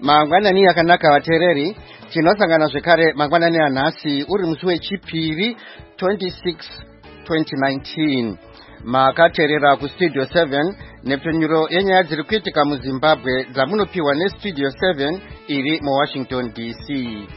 Mangwanani yakanaka vateereri, tinosangana zvekare mangwanani anhasi uri musi wechipiri 26/2019. Makateerera kustudio 7 nepfenyuro yenyaya dziri kuitika muZimbabwe dzamunopiwa nestudio 7 iri muWashington DC.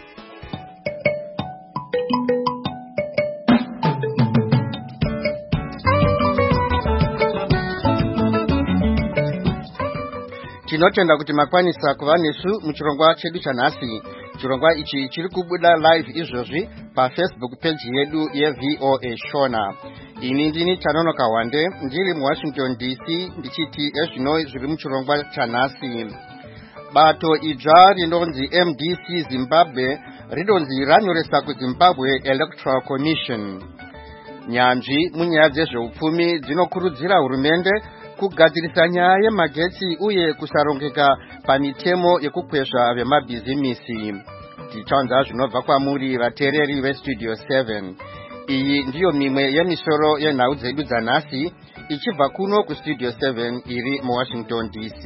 Tinotenda kuti makwanisa kuva nesu muchirongwa chedu chanhasi. Chirongwa ichi chiri kubuda live izvozvi paFacebook page yedu yeVOA Shona. Ini ndini Tanonoka Wande, ndiri muWashington DC, ndichiti ezvino zviri muchirongwa chanhasi. Bato idzva rinonzi MDC Zimbabwe rinonzi ranyoresa kuZimbabwe Electoral Commission. Nyanzvi munyaya dzezveupfumi dzinokurudzira hurumende kugadzirisa nyaya yemagetsi uye kusarongeka pamitemo yekukwezva vemabhizimisi. Tichaunza zvinobva kwamuri vateereri vestudio 7. Iyi ndiyo mimwe yemisoro yenhau dzedu dzanhasi ichibva kuno kustudio 7 iri muWashington DC.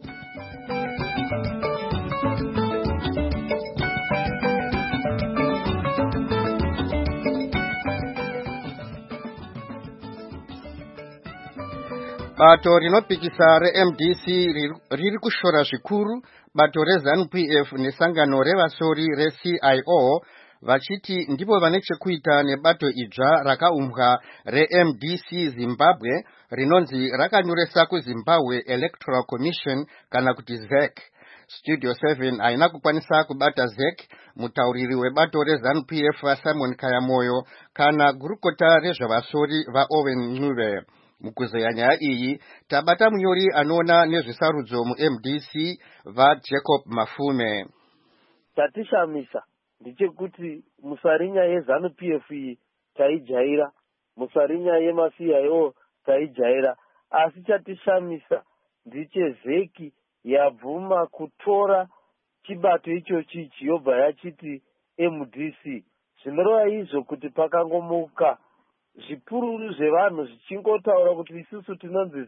Bato rinopikisa reMDC riri kushora zvikuru bato reZANU-PF nesangano revasori reCIO vachiti ndipo vane chekuita nebato idzva rakaumbwa reMDC Zimbabwe rinonzi rakanyoresa kuZimbabwe Electoral Commission kana kuti ZEC. Studio 7 haina kukwanisa kubata ZEC, mutauriri webato reZANU-PF vaSimon Kayamoyo kana gurukota rezvavasori vaOwen Ncube. Mukuzeya nyaya iyi tabata munyori anoona nezvesarudzo muMDC vaJacob Mafume. Tatishamisa ndechekuti musarinya yeZANU-PF iyi taijaira, musarinya yemaCIO taijaira, asi chatishamisa ndechezeki yabvuma kutora chibato ichochi yobva yachiti MDC. Zvinoreva izvo kuti pakangomuka zvipururu zvevanhu zvichingotaura kuti isusu tinonzi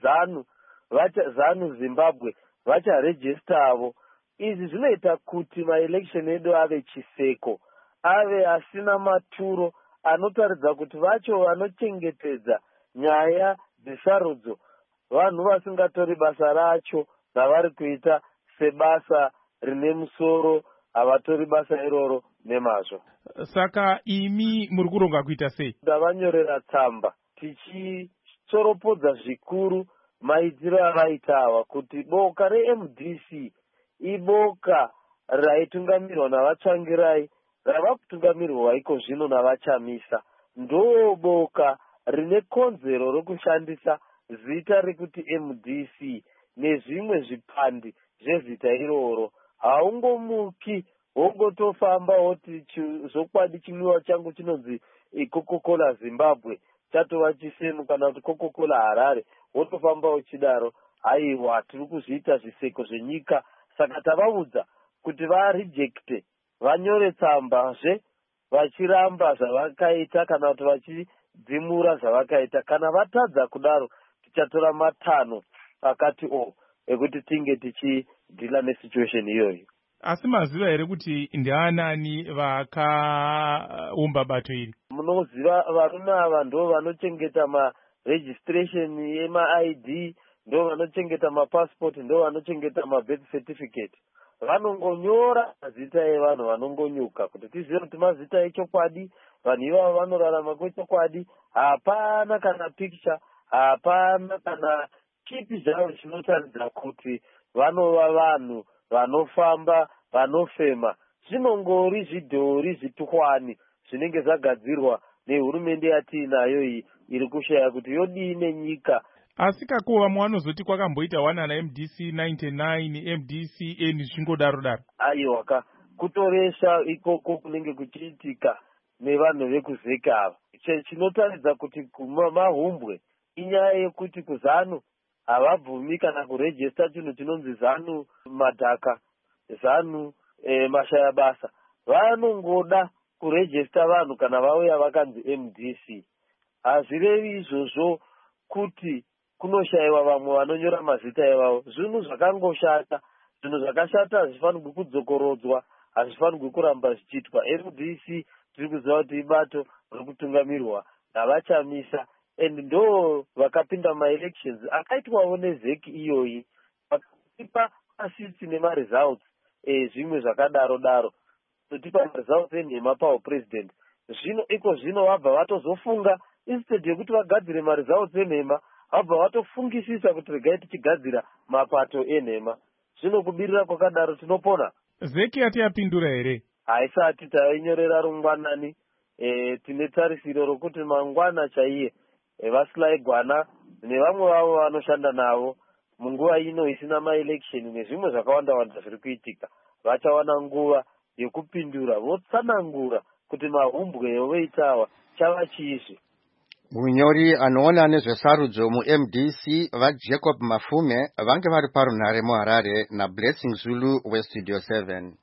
ZANU Zimbabwe vacharejistavo. Izvi zvinoita kuti maelection edu ave chiseko, ave asina maturo, anotaridza kuti vacho vanochengetedza nyaya dzesarudzo vanhu vasingatori basa racho ravari kuita sebasa rine musoro, havatori basa iroro nemazvo. Saka imi muri kuronga kuita sei? Ndavanyorera tsamba tichitsoropodza zvikuru maidziro avaita ava kuti boka reMDC iboka raitungamirwa navatsvangirai, rava kutungamirwa iko zvino navachamisa. Ndo boka rine konzero rokushandisa zita rekuti MDC nezvimwe zvipandi zvezita iroro. Haungomuki wongotofamba woti zokwadi chimwiwa changu chinonzi Coca-Cola Zimbabwe chatova chisemu kana kuti Coca-Cola Harare, wotofamba uchidaro. Haiwa, tiri kuzviita zviseko zvenyika. Saka tavaudza kuti varejecte, vanyore tsambazve vachiramba zvavakaita kana kuti vachidzimura zvavakaita. Kana vatadza kudaro tichatora matanho akati ekuti tinge tichidhila nesituation iyoyo. Asi maziva here kuti ndianani vakaumba bato iri? Munoziva varume ava ndo vanochengeta maregistration yemaID, ndo vanochengeta mapassport, ndo vanochengeta mabirth certificate. Vanongonyora mazita evanhu vanongonyuka kuti tizive kuti mazita echokwadi, vanhu ivavo vanorarama kwechokwadi. Hapana kana picture, hapana kana chipi zvavo chinotaridza kuti vanova vanhu vanofamba, vanofema. Zvinongori zvidhori zvitukwani zvinenge zvagadzirwa nehurumende yatiinayo iyi iri kushaya kuti yodii nenyika. Asi kakuva mwanozoti kwakamboita wanana MDC 99, MDC N zvingodaro. Aiwa, kutoresha ikoko kunenge kuchiitika nevanhu vekuzeka ava. Chinotaridza kuti mahumbwe inyaya yekuti kuZANU havabvumi kana kurejista chinhu chinonzi ZANU madhaka, ZANU mashaya basa. Vanongoda kurejista vanhu kana vauya vakanzi MDC. Hazvirevi izvozvo kuti kunoshayiwa vamwe vanonyora mazita evavo. Zvinhu zvakangoshata zvinhu zvakashata hazvifanirwi kudzokorodzwa, hazvifanirwi kuramba zvichiitwa. MDC tiri kuziva kuti ibato riri kutungamirwa navachamisa, and ndo vakapinda maelections akaitwawo nezeki iyoyi, vakatipa asiti nemaresults zvimwe zvakadaro daro, totipa results enhema papresident. Zvino iko zvino vabva vatozofunga, instead yekuti vagadzire maresults enhema, vabva vatofungisisa kuti regai tichigadzira mapato enhema. Zvino kubirira kwakadaro tinopona. Zeki yapindura here? Haisati tainyorera rungwanani. Tine tarisiro rokuti mangwana chaiye Vasilai Gwana nevamwe vavo vanoshanda navo munguva ino isina maelection nezvimwe zvakawanda wanda zviri kuitika, vachawana nguva yekupindura, votsanangura kuti mahumbwe evoitawa chava chiizvi. Munyori anoona nezvesarudzo muMDC vaJacob Mafume vange vari parunhare muHarare naBlessing Zulu weStudio 7.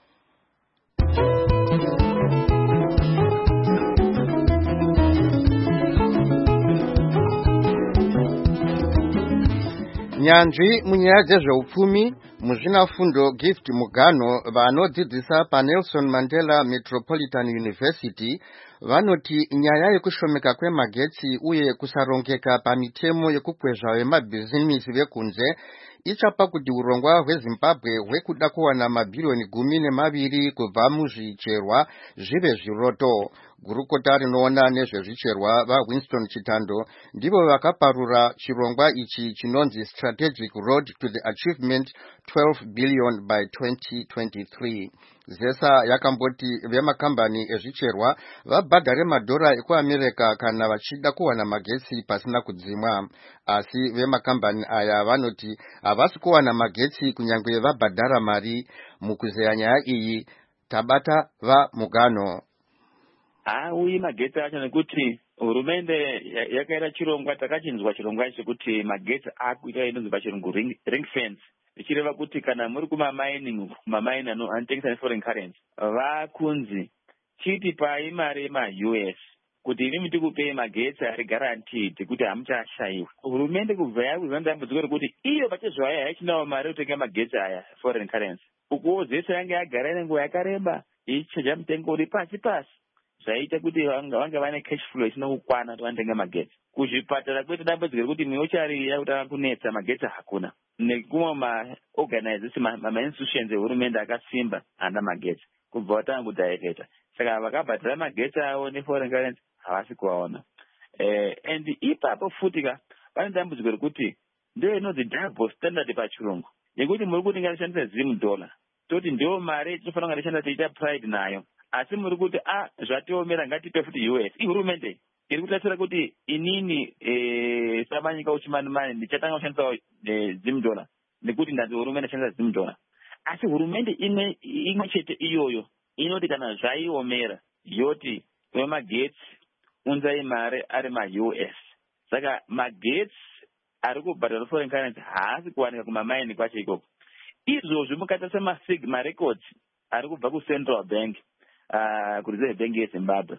Nyanzvi munyaya dzezveupfumi muzvinafundo Gift Mugano vanodzidzisa paNelson Mandela Metropolitan University vanoti nyaya yekushomeka kwemagetsi uye kusarongeka pamitemo yekukwezva vemabhizinisi vekunze ichapa kuti urongwa hweZimbabwe hwekuda kuwana mabhirioni 12 kubva muzvicherwa zvive zviroto. Gurukota rinoona nezvezvicherwa vaWinston Chitando ndivo vakaparura chirongwa ichi chinonzi Strategic Road to the Achievement 12 billion by 2023. Zesa yakamboti vemakambani ezvicherwa vabhadhare madhora ekuAmerika kana vachida kuwana magetsi pasina kudzimwa, asi vemakambani aya vanoti havasi kuwana magetsi kunyangwe vabhadhara mari. Mukuzeya nyaya iyi tabata vaMugano. Uye magetsi acho nekuti hurumende yakaita chirongwa, takachinzwa chirongwa ichi kuti magetsi akuita inonzi pachirungu ring fence, ichireva kuti kana muri kumamining anotengesa neforeign currency vakunzi chitipai mari yemaUS kuti inimi tikupei magetsi ari guaranteed kuti hamuchashaiwa. Hurumende kubva yakuzwa dambudziko rekuti iyo pachezvayo haichinawo mari yokutenga magetsi aya foreign currency, ukuwo zese yange yagara nenguva yakareba ichichaja mutengo uri pasi pasi, zvaita kuti vange vane cash flow isina kukwana kuti vanotenge magetsi. Kuzvipatara kwete dambudziko rekuti miochari yakutanga kunetsa, magetsi hakuna, nekumwe maorganization ma-institutions ehurumende akasimba hana magetsi kubva vatanga kudhaireta, saka vakabhadhara magetsi avo neforeign currency havasi kuvaona. And ipapo futika pane dambudziko rekuti ndio inonzi double standard pachirungu, yekuti muri kuti ngatishandise $0 toti ndio mari tinofanira kunga tishandisa tiita pride nayo, asi muri kuti zvatiomera ngatipe futi US. Ihurumende iri kutarisira kuti inini samanyika uchimanimani ndichatanga kushandisawo $0 nekuti ndanzi hurumende shandisa $0, asi hurumende imwe chete iyoyo inoti kana zvaiomera yoti wemagetsi unzai mari ari maUS. Saka magetsi ari kubhadhara foreign currency haasi kuwanika kumamaini kwacho ikoko. Izvozvi mukatarisa maSigma records ari kubva kuCentral Bank, kuReserve Bank yeZimbabwe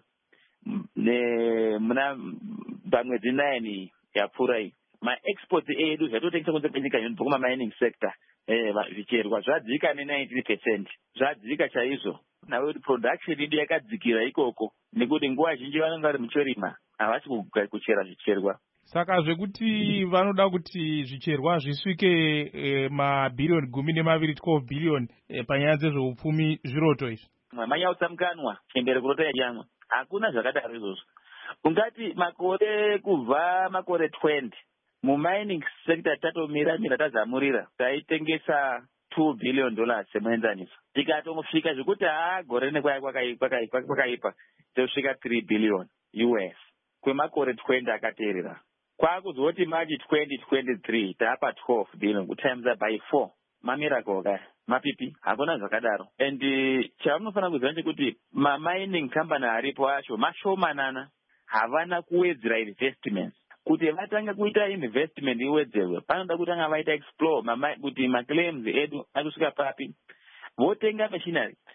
muna pamwedzi 9 yapfuura iyi, maexports edu zvatotengesa kunze kwenyika inobva kumamining sector zvicherwa zvadzika ne19%, zvadzika chaizvo, nawe kuti production yedu yakadzikira ikoko nekuti nguva zhinji vanenge vari muchorima havasi kuchera zvicherwa. Saka zvekuti vanoda kuti zvicherwa zvisvike mabhirioni 12 12 billion panyaya dzezveupfumi zviroto izvi. Manyautsamkanwa chembere kurota yanyamwa hakuna zvakadaro izvozvo. Ungati makore kubva makore 20 mumining sector tatomira tazamurira taitengesa $2 billion semuenzaniso, tikatongosvika zvekuti gore kwakaipa tosvika $3 billion US kwemakore 20 akateerera. Kwakuzoti machi 2023 taapa $12 billion kutimes by 4. Mamiracle kaya mapipi hakuna zvakadaro. And chamunofanira kuziva ndechekuti mamining company aripo acho mashomanana, havana kuwedzera investments. Kuti vatanga kuita investment iwedzerwe panoda kutanga vaita explore kuti maclaims edu akusvika papi, votenga machinery.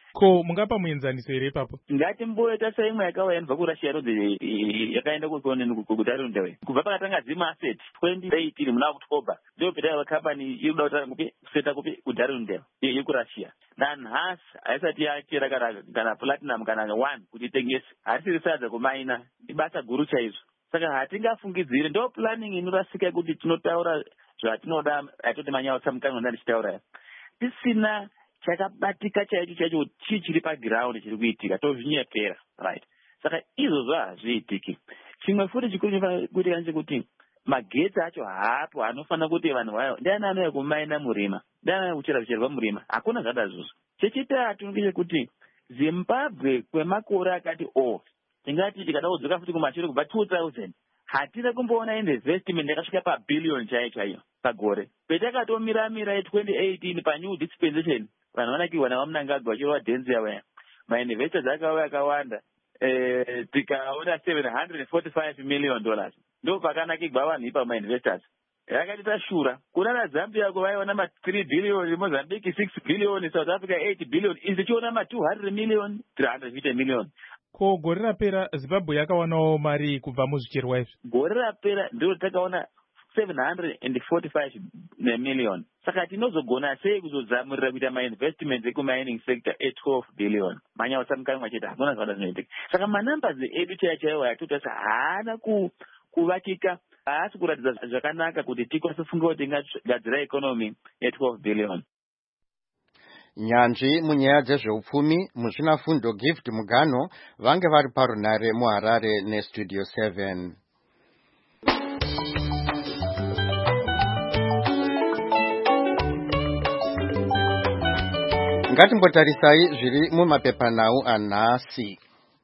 Ko mungapa muenzaniso here ipapo? Ngatimboita seimwe yakauya inobva kuRussia inonzi yakaenda kuDarundewe. Kubva pakatanga Zima Asset 2018 muna October ndio peta company inoda kutanga kuseta kuDarundewe yekuRussia. Nanhasi haisati yachira kana platinum kana 1 kuti itengese. Harisiri sadza kumaina ibasa guru chaizvo. Saka hatingafungidzire ndo planning inorasika kuti tinotaura zvatinoda atoti manyawa samukano ndichitaura. Tisina chakabatika chaicho chiri paground chiri kuitika tozvinyepera, right? Saka izvozvo hazviitiki. Chimwe futi chikuru kuitika ndechekuti magetsi acho haapo anofana kuti vanhu vayo ndiani anouya kumaina murima, ndiani anouya kuchera zvicherwa murima, hakuna zvadazvozvo. Chechitatu ngechekuti Zimbabwe kwemakore akati tingati tikada kudzoka futi kumashure kubva 2000 hatina kumboona investment yakasvika pabhillion chaiyo pagore. Petakatomira 2018 panew dispensation vanhu vanakiwa navamunangagwa vachirova dhenzi yavaya mainvestors akauya akawanda tikaona $745 million ndo pakanakigwa vanhu ipa mainvestors. Yakati tashura kuna naZambia vaiona ma3 billion, Mozambique 6 billion, South Africa 8 billion, izichiona ma200 million 350 million. Ko gore rapera Zimbabwe yakawanawo mari kubva muzvicherwa izvi? Gore rapera ndio takaona 745 million. Saka tinozogona sei kuzozamurira kuita ma-investments ekumining sector 12 billion. Manyawa samukano chete hakuna zvada zvinoitika. Saka manumbers edu chaiwo yatotasa haana kuvakika, haasi kuratidza zvakanaka kuti tikwanise kufunga kuti tingagadzira economy ye12 billion. Nyanzvi munyaya dzezveupfumi muzvinafundo Gift Mugano vange vari parunare muHarare neStudio 7. Ngatimbotarisai zviri mumapepanhau anhasi.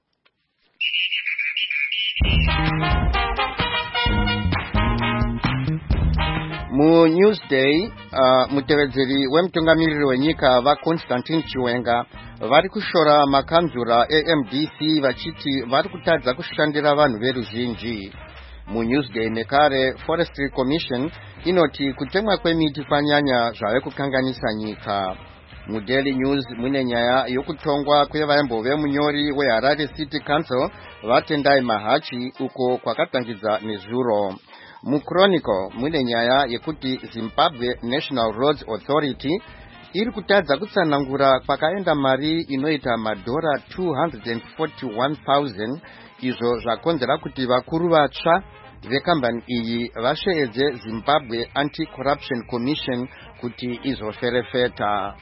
MuNewsday mutevedzeri wemutungamiriri wenyika vaConstantine Chiwenga vari kushora makanzura eMDC vachiti vari kutadza kushandira vanhu veruzhinji. MuNewsday nekare Forestry Commission inoti kutemwa kwemiti kwanyanya zvave kukanganisa nyika. MuDaily News mune nyaya yokutongwa kwevaimbo munyori weHarare City Council vatendai Mahachi uko kwakatangidza nezuro. MuChronicle mune nyaya yekuti Zimbabwe National Roads Authority iri kutadza kutsanangura kwakaenda mari inoita madhora 241,000 izvo zvakonzera kuti vakuru vatsva vekambani iyi vasheedze Zimbabwe Anti-Corruption Commission kuti izoferefeta.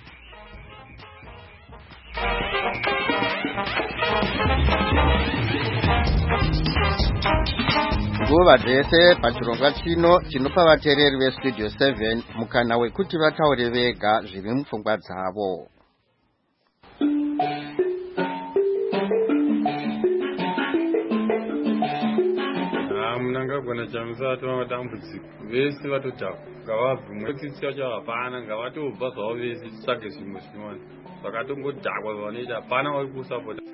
Nguva dzese pachirongwa chino chinopa vateereri veStudio 7 mukana wekuti vataure vega zviri mupfungwa dzavo. Munangagona chamusati vamatambudziko vese vatotaka ngavabvumwe tsitsi yacho hapana ngavatobva zvavo vese tsvage zvimwe zvinowani vakatongodhakwa zvavanoita hapana vari kusapota.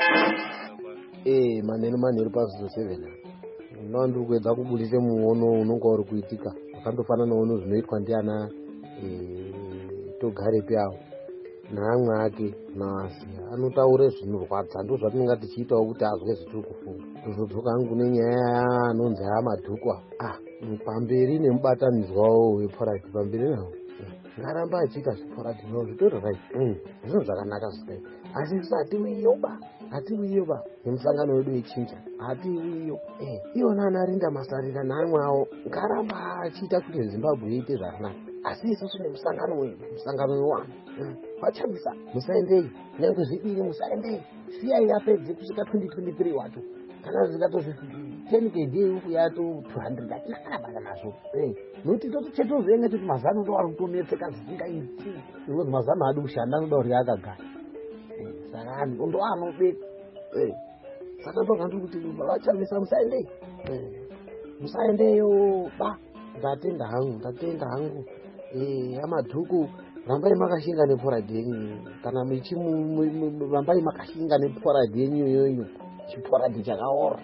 manheru paStudio 7 ndiri kuedza kubudisa muono unonga uri kuitika wakandofanawo zvinoitwa ndiana Togare Pyao neamwe ake naasiya anotaure zvinorwadza ndo zvatinenge tichiitawo kuti azwe zvitiri kufunga. Tozodzoka hangu nenyaya anonzi amadhukwa pamberi nemubatanidzwawo wePorati pamberi nawo ngaramba achiita zviPorati zvitori right zvinhu zvakanaka zvikai asi hatiwiyoba nemusangano wedu wechinja hatiwiyo iwona anarinda masarira neamwe awo ngaramba achiita kuti Zimbabwe iite zvakanaka asi isusu nemusangano wedu musangano wewanhu wachamisa musaendei nyange zvidiri musaendei siyai yapedze kusvika 2023 wacho kana zvikatozvi 10 kd yato 200 atinakabata nazvo nokuti totochetozoenga kuti mazano ndo ari kutonetseka zvisingaiti ngekuti mazano adi kushanda anoda kuti akagara saka ndo anobeka saka ndogandiri kuti vachamisa musaendeyo ndatenda hangu amadhuku rambai makashinga nePorati yenyu kana rambai makashinga nePorati yenyu iyoyo chiPorati chakaora.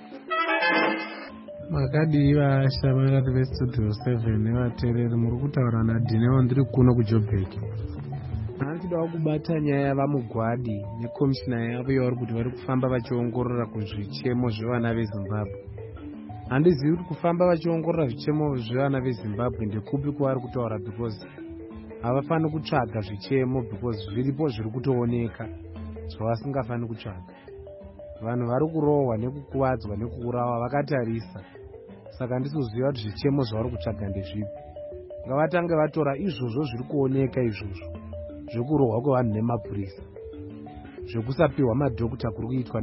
Makadii vasha vakati veStudio 7 nevateereri muri kutaura naDhinewo ndiri kuno kuJoburg. Anochidawo kubata nyaya yavamugwadi nekomishina yavo yavari kuti vari kufamba vachiongorora kuzvichemo zvevana veZimbabwe. Handizivi kuti kufamba vachiongorora zvichemo zvevana veZimbabwe ndekupi kwavari kutaura, because havafani kutsvaga zvichemo because zviripo zviri kutooneka zvavasingafani kutsvaga. Vanhu vari kurohwa nekukuvadzwa nekuurawa vakatarisa. Saka ndisiziva kuti zvichemo zvavari kutsvaga ndezvipi. Ngavatange vatora izvozvo zviri kuoneka, izvozvo zvekurohwa kwevanhu nemapurisa, zvekusapihwa madhokuta kuri kuitwa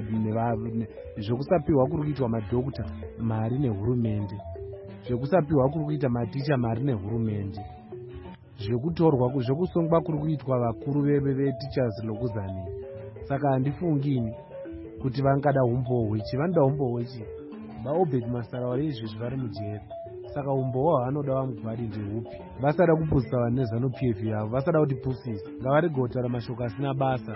zvekusapihwa kuri kuitwa madhokuta mari nehurumende, zvekusapihwa kuri kuita maticha mari nehurumende, zvekutorwa zvekusongwa kuri kuitwa vakuru veteachers lokuzani. Saka handifungini kuti vangada umbohwechi, vanoda umbohwechi vaobed Masarawa izvi vari mujeri. Saka umbohwa vanoda vamugwadi ndehupi? Vasada kupusisa vanhu nezanu PF yavo, vasada kuti pusisa, ngavarege kutaura mashoko asina basa.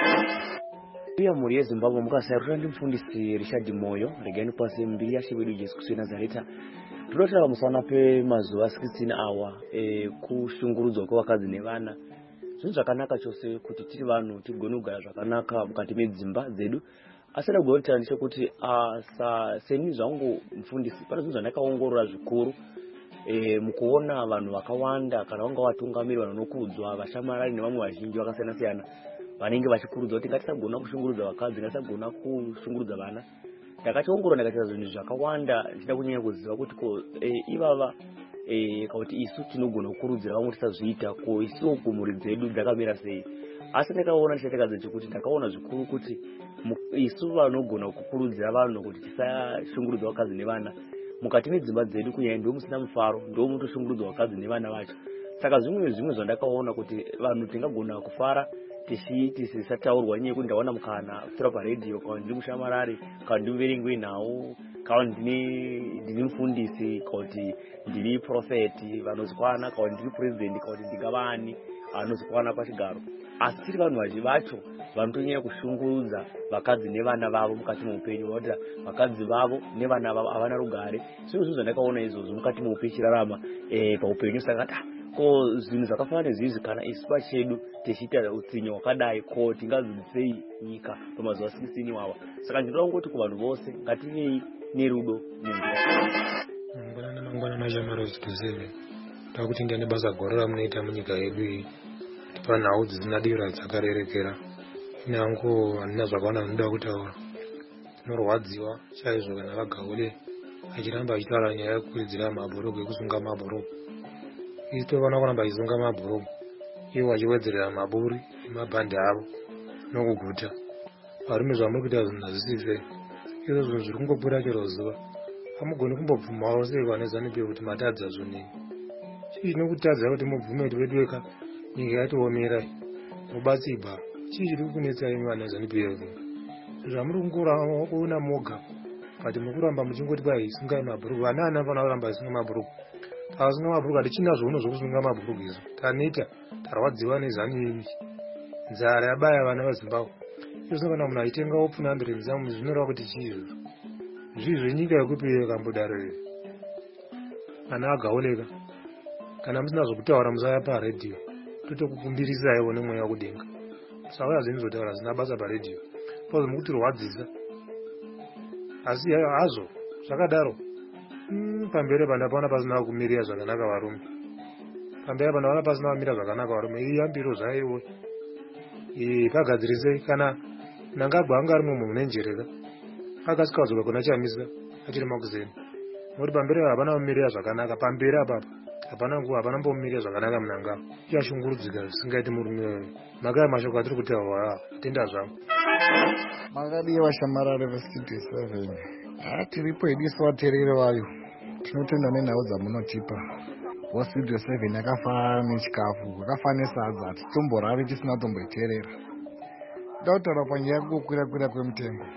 Pia muri yeZimbabwe mukasarura ndimufundisi Richard Moyo, regani pasi mbiri yashe wedu Jesu Kristu Nazareta. Tunotara musana pemazuva 16 awa kushungurudzwa kwevakadzi nevana. Zvinhu zvakanaka chose kuti tiri vanhu tigone kugara zvakanaka mukati medzimba dzedu. Asi ndagona kutaura ndechekuti seni zvangu mufundisi, pane zvinhu zvandakaongorora zvikuru mukuona vanhu vakawanda kana vanga vatungamiri vanokudzwa vashamarari nevamwe vazhinji vakasiyana siyana vanenge vachikurudzwa kuti ngatisagona kushungurudza vakadzi, ngatisagona kushungurudza vana. Ndakachiongorora ndakatarisa zvinhu zvakawanda ndichida kunyanya kuziva kuti ivava kuti isu tinogona kukurudzira vamwe tisazviita, ko isuwo kumhuri dzedu dzakamira sei. Asi ndakaona ndichatekadza chekuti ndakaona zvikuru kuti isu vanogona kukurudzira vanhu kuti tisashungurudza vakadzi nevana mukati medzimba dzedu kunyanya ndo musina mufaro, ndo mutoshungurudza vakadzi nevana vacho. Saka zvimwe zvandakaona kuti vanhu tingagona kufara tisataurwa nyaya yekuti ndawana mukana kutora paredhiyo kana ndiri mushamarari kana ndiri muverengwi nawo kana ndini mufundisi kana kuti ndiri profeti vanozikwana kana ndiri president kana kuti ndingavani anozikwana pachigaro. Asi tiri vanhu vazhinji vacho vanotonyanya kushungurudza vakadzi nevana vavo mukati muupenyu, vanoti vakadzi vavo nevana vavo havana rugare. Zvinhu zvandakaona izvozvo mukati muupenyu chirarama paupenyu. Saka ko zvinhu zvakafanana nezvizvi kana isu pachedu tichiita utsinye hwakadai, ko tingadzidzisei nyika pamazuva 16 iwawa. Saka ndinoda kungoti kuvanhu vose ngativei nerudo mangwana machamara zvituseve takuti ndiane basa guru ramunoita munyika yedu iyi. Panhau dzisina dira dzakarerekera, inango handina zvakawanda zvinoda kutaura. Tinorwadziwa chaizvo kana vagaule achiramba achitaura nyaya yekukuridzira mabhurugu, ekusunga mabhurugu. Isi tofana kuramba achisunga mabhurugu, ivo vachiwedzerera maburi emabhandi avo nokuguta. Varume zvamuri kuita zvinhu hazvisise, izvo zvinhu zviri kungopfuura chero zuva. Hamugoni kumbobvumawo sei vane ZANU-PF kuti matadza zvonini. Chii chinokutadza kuti mubvume kuti vedu weka nyika yatoomerai mubatsigwa? Chii chiri kunetsa imi vane ZANU-PF? Zvamuri kungoona moga but mukuramba muchingoti kwai sungai mabhurugu. Vana vanofana kuramba vachisunga mabhurugu. Takasunga mabhurugu hatichina zvouno zvokusunga mabhurugu izvo. Taneta tarwadziwa neZANU iyi. Nzara yabaya vana veZimbabwe. Izvo kana munhu aitenga open 100 zamu zvinoreva kuti chii izvo? Zvizvo nyika yekupi yakambodaro kana agaoleka. Kana musina zvokutaura musaya paredhiyo, totokukumbirisaiwo nemweya wekudenga. Musauya zvinhu zvotaura zvisina basa paredhiyo, pauzi mukutirwadzisa. Asi hazvo zvakadaro pamberi panda paona pasina kumirira zvakanaka varume. Pamberi panda paona pasina kumira zvakanaka varume. Iyambiro zvaiwe pagadzirisei kana nangagwa anga ari mumwe munenjereka akasikazvoka kuna chamisa achiri makuzeni. Nokuti pamberi hapana kumirira zvakanaka. Pamberi apapa hapana mbomirira zvakanaka munangava. Ichashungurudzika zvisingaiti murume wewe. Makaya mashoko atiri kutaura atenda zvangu. Makadi vashamarari vestudio 7 tiripo idiso vateereri vayo. Tinotenda nenhau dzamunotipa. Studio 7 yakafanana nechikafu, yakafanana nesadza, hatitomborari tisina tomboiteerera. Ndautaura panyaya yekukwira kwemutengo.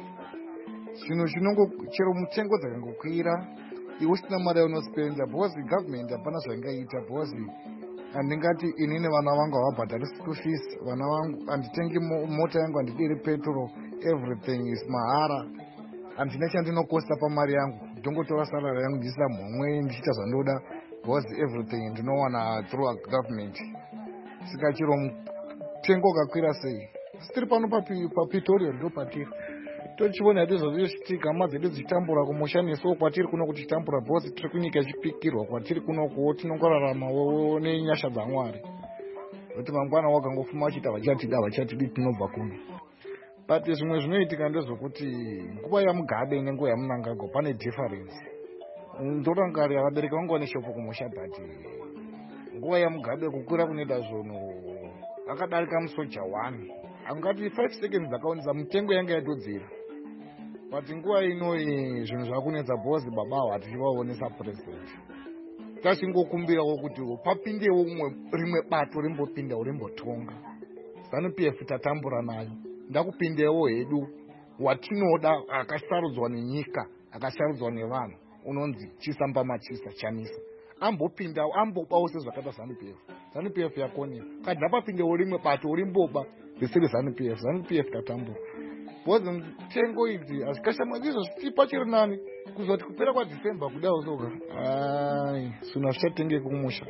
Zvinhu chero mutengo dzakangokwira iwe usina mari yaunospenda because government hapana zvaingaita because handingati inini vana vangu havabhadhari school fees, vana vangu handitengi mota yangu, handidiri petrol, everything is mahara. Handina chandinokosta pamari yangu, ndongotora salary yangu ndichisa mhomwe ndichiita zvandoda because everything ndinowana through government. saka chiro mutengo ukakwira sei tiri pano paPretoria ndo patiri tochiona ndizvozvichitika hama dzedu dzichitambura kumusha nesuwo kwatiri kuno kuchitambura bhosi tiri kunyika ichipikirwa kwatiri kunokuwo tinongoraramawo nenyasha dzaMwari kuti mangwana wakangofuma vachiti vachatida vachatidi tinobva kuno but zvimwe zvinoitika ndezvokuti nguva yaMugabe nenguva yaMnangagwa pane difference ndorangarira vabereki vangu vane shoko kumusha but nguva yaMugabe kukwira kunoita zvono akadarika musoja 1 angati 5 seconds dzakaonesa mutengo yanga yatodzira but nguva ino zvinhu zvakunetsa bhosi babawo hatichivaonesa president tachingokumbirawo kuti papindewo rimwe bato rimbopindawo rimbotonga ZANU-PF tatambura nayo ndakupindewo hedu watinoda akasarudzwa nenyika akasarudzwa nevanhu unonzi Chisamba Machisa Chamisa ambopindawo ambobawo sezvakaita ZANU-PF yakonera kandi ndapapindewo rimwe bato rimboba zvisiri ZANU-PF tatambura bhozi mitengo idzi hazvikashama ndizvo zvitipa chiri nani kuzoti kupera kwaDecember kudawo soka suna zvichatengeke kumusha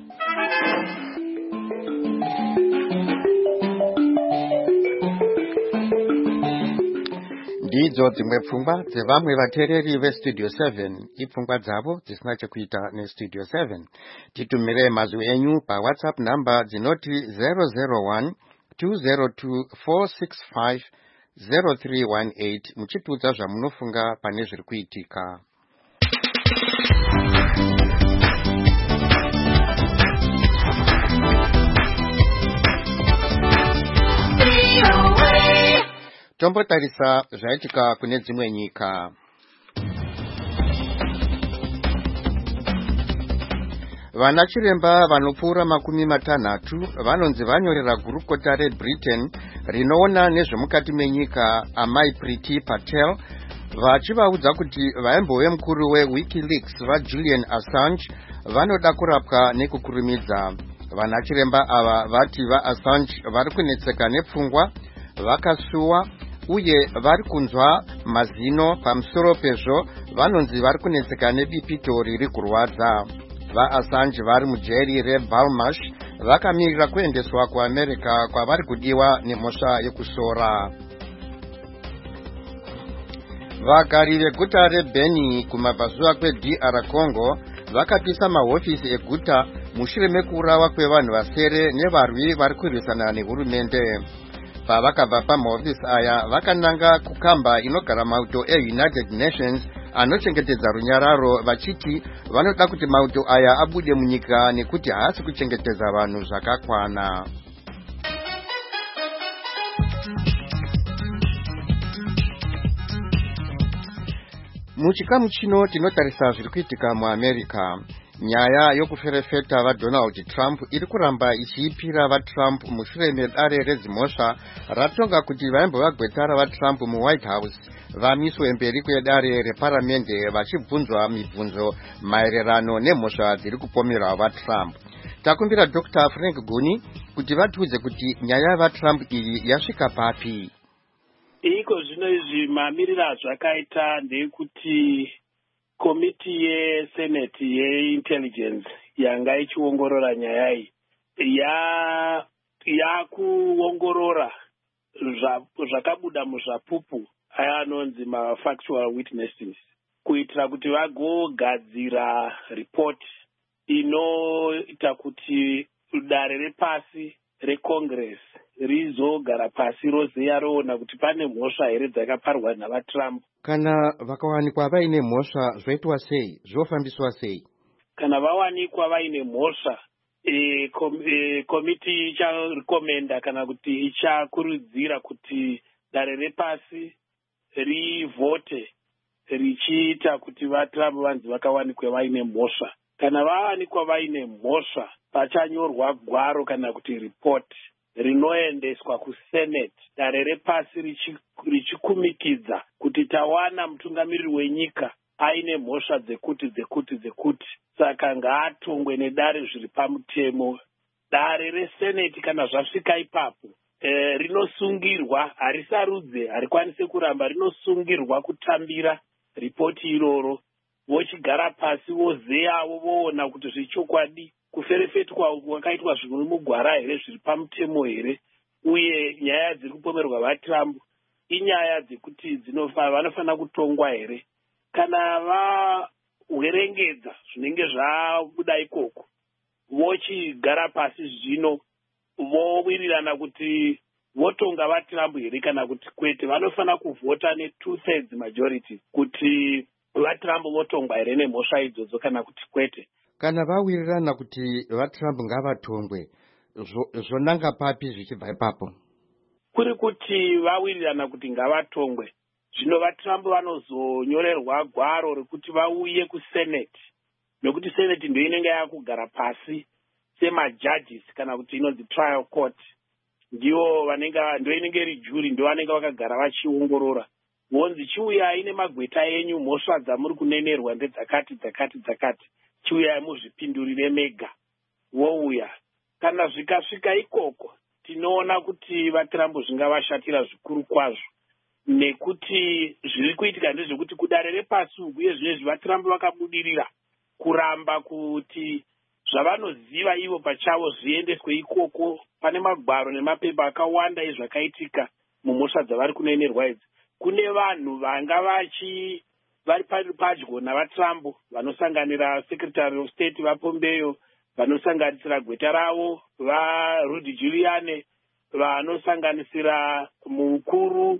ndidzo dzimwe pfungwa dzevamwe vateereri vestudio 7 ipfungwa dzavo dzisina chekuita nestudio 7 titumire mazwi enyu pawhatsapp namba dzinoti 001 202 465 0318 muchitiudza zvamunofunga pane zviri kuitika. Tombotarisa zvaitika kune dzimwe nyika. Vana chiremba vanopfuura 60 vanonzi vanyorera gurukota reBritain rinoona nezvemukati menyika amai Priti Patel vachivaudza kuti vaimbove mukuru weWikiLeaks vaJulian Assange vanoda kurapwa nekukurumidza. Vana chiremba ava vati vaAssange vari kunetseka nepfungwa, vakasuwa uye vari kunzwa mazino. Pamusoro pezvo vanonzi vari kunetseka nebipito riri kurwadza. VaAssange vari mujeri reBalmash vakamirira kuendeswa kuAmerica kwavari kudiwa nemhosva yekusora. Vagari veguta reBeni kumabvazuva kweDR Congo vakapisa mahofisi eguta mushure mekuurawa kwevanhu vasere nevarwi vari kurwisana nehurumende. Pavakabva pamahofisi aya vakananga kukamba inogara mauto eUnited Nations anochengetedza runyararo vachiti vanoda kuti mauto aya abude munyika nekuti haasi kuchengetedza vanhu zvakakwana. Muchikamu chino tinotarisa zviri kuitika muAmerica. Nyaya yokuferefeta vaDonald Trump iri kuramba ichiipira vaTrump mushure medare redzimhosva ratonga kuti vaimbovagwetara vaTrump muWhite House vamiswe mberi kwedare reparamende vachibvunzwa mibvunzo maererano nemhosva dziri kupomerwa vaTrump. Takumbira Dr. Frank Guni kuti vatiudze kuti nyaya yavaTrump iyi yasvika papi. Iko zvino izvi mamiriro azvakaita ndeyekuti komiti yeSenate yeintelligence yanga ichiongorora nyaya iyi yakuongorora zvakabuda muzvapupu aya anonzi mafactual witnesses kuitira kuti vagogadzira report inoita kuti dare repasi reCongress rizogara pasi rozeya roona kuti pane mhosva here dzakaparwa navaTrump. Kana vakawanikwa vaine mhosva zvoitwa sei, zvofambiswa sei? Kana vawanikwa vaine mhosva komiti icharekomenda kana kuti ichakurudzira kuti dare repasi rivhote richiita kuti vaTrump vanzi vakawanikwa vaine mhosva. Kana vawanikwa vaine mhosva pachanyorwa gwaro kana kuti report rinoendeswa kuSenate dare repasi richikumikidza kuti tawana mutungamiriri wenyika aine mhosva dzekuti saka ngaatongwe nedare zviri pamutemo. Dare reSenate kana zvasvika ipapo rinosungirwa, harisarudze, harikwanise kuramba, rinosungirwa kutambira ripoti iroro, vochigara pasi vozeyawo voona kuti zvichokwadi kuferefetwa kwakaitwa zviri mugwara here zviri pamutemo here, uye nyaya dziri kupomerwa vaTrump inyaya dzekuti vanofanira kutongwa here. Kana vawerengedza zvinenge zvabuda ikoko, vochigara pasi zvino vowirirana kuti votonga vaTrump here kana kuti kwete, vanofanira kuvhota ne2/3 majority kuti vaTrump votongwa here nemhosva idzodzo kana kuti kwete. Kana vawirirana kuti vaTrump ngavatongwe, zvonanga papi zvichibva ipapo? Kuri kuti vawirirana kuti ngavatongwe, zvino vaTrump vanozonyorerwa gwaro rekuti vauye kuSenate, nokuti Senate ndio inenge yakugara pasi semajudges kana kuti inonzi trial court, ndio inenge iri jury, ndio vanenge vakagara vachiongorora. Wonzi chiuya ine magweta enyu, mhosva dzamuri kunenerwa ndedzakati dzakati dzakati, chiuya muzvipindurire mega, wouya. Kana zvikasvika ikoko, tinoona kuti vaTrump zvingavashatira zvikuru kwazvo, nekuti zviri kuitika ndezvekuti kudare repasi uye zvinezvi vaTrump vakabudirira kuramba kuti zvavanoziva ivo pachavo zviendeswe ikoko. Pane magwaro nemapepa akawanda ezvakaitika mumhosva dzavari kunenerwa idzi. Kune vanhu vanga vari padyo navaTrump vanosanganira Secretary of State vaPompeo, vanosanganisira gweta ravo vaRudy Giuliani, vanosanganisira mukuru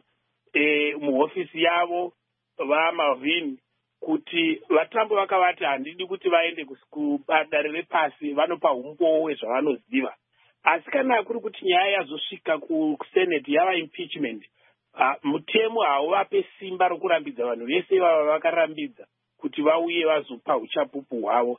muhofisi yavo vaMalvin, kuti vaTrump vakavati handidi kuti vaende kudare repasi, vanopa umbowo wezvavanoziva. Asi kana kuri kuti nyaya yazosvika kuSenate yava impeachment, mutemo hauvape simba rokurambidza vanhu vese vava vakarambidza kuti vauye vazopa uchapupu hwavo.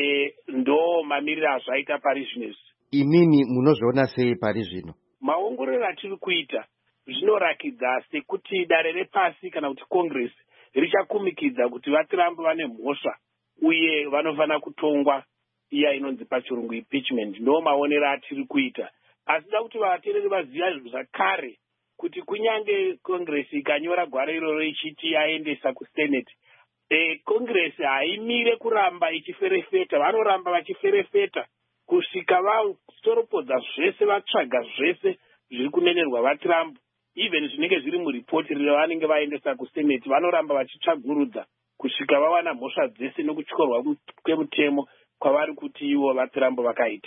Ndo mamiriro azvaita pari zvinezvi. Imimi munozviona sei pari zvino? Maongororo atiri kuita zvinorakidza sekuti dare repasi kana kuti Congress richakumikidza kuti vaTrump vane mhosva uye vanofanira kutongwa, iya inonzi pachirungu impeachment. Ndo maonero atiri kuita, asi da kuti vateereri vaziva zvakare kuti kunyange Congress ikanyora gwaro iroro ichiti yaendesa kuSenate, Congress haimire kuramba ichiferefeta, vanoramba vachiferefeta kusvika vastoropodza zvese, vatsvaga zvese zviri kunenerwa vaTrump, even zvinenge zviri muripoti ravanenge vaendesa kuSenate, vanoramba vachitsvagurudza kusvika vawana mhosva dzese nokutyorwa kwemutemo kwavari kuti ivo vaTrump vakaita.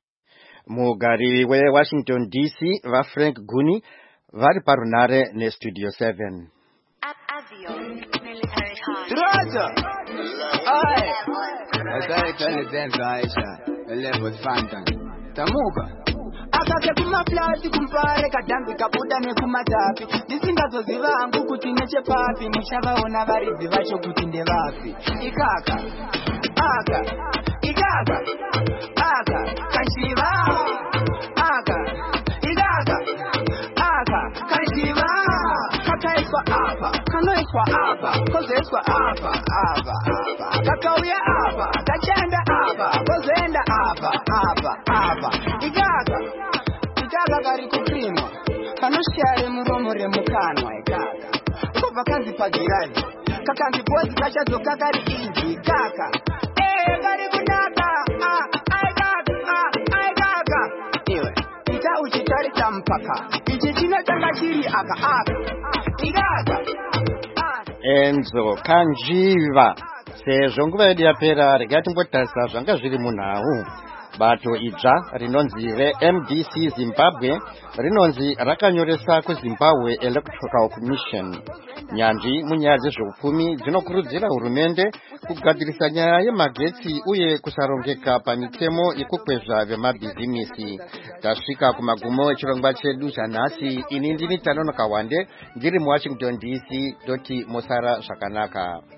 Mugari weWashington DC vaFrank Guni vari parunare neStudio 7. Roger! Aye! Tamuka! Akake kumaplati kumpare kadambi kabuda nekumatapi, ndisingazoziva hangu kuti nechepapi muchavaona varidzi vacho kuti ndevapi. Ikaka kashiva kashiva kakaiswa apa kanoiswa apa kozoiswa apa kakauya apa kachenda apa kozoenda apa ikaka kari kuprimwa kanoshare muromo remukanwa. Ikaka kobva kanzi pagirazi kakanzi bhozi kachadzoka kari inzi kaka kari kunaka aikaka iwe ita uchitarisa mpaka ichi chinotanga chiri aka ikaka Enzo Kanjiva. Sezvo nguva yedu yapera, regai timbotarisa zvanga zviri munhau. Bato idzva rinonzi reMDC Zimbabwe rinonzi rakanyoresa kuZimbabwe Electoral Commission. Nyanzvi munyaya dzezveupfumi dzinokurudzira hurumende kugadzirisa nyaya yemagetsi uye kusarongeka pamitemo yekukwezva vemabhizimisi. Tasvika kumagumo echirongwa chedu chanhasi. Ini ndini Tanonoka Wande ndiri muWashington DC. Doti Mosara zvakanaka.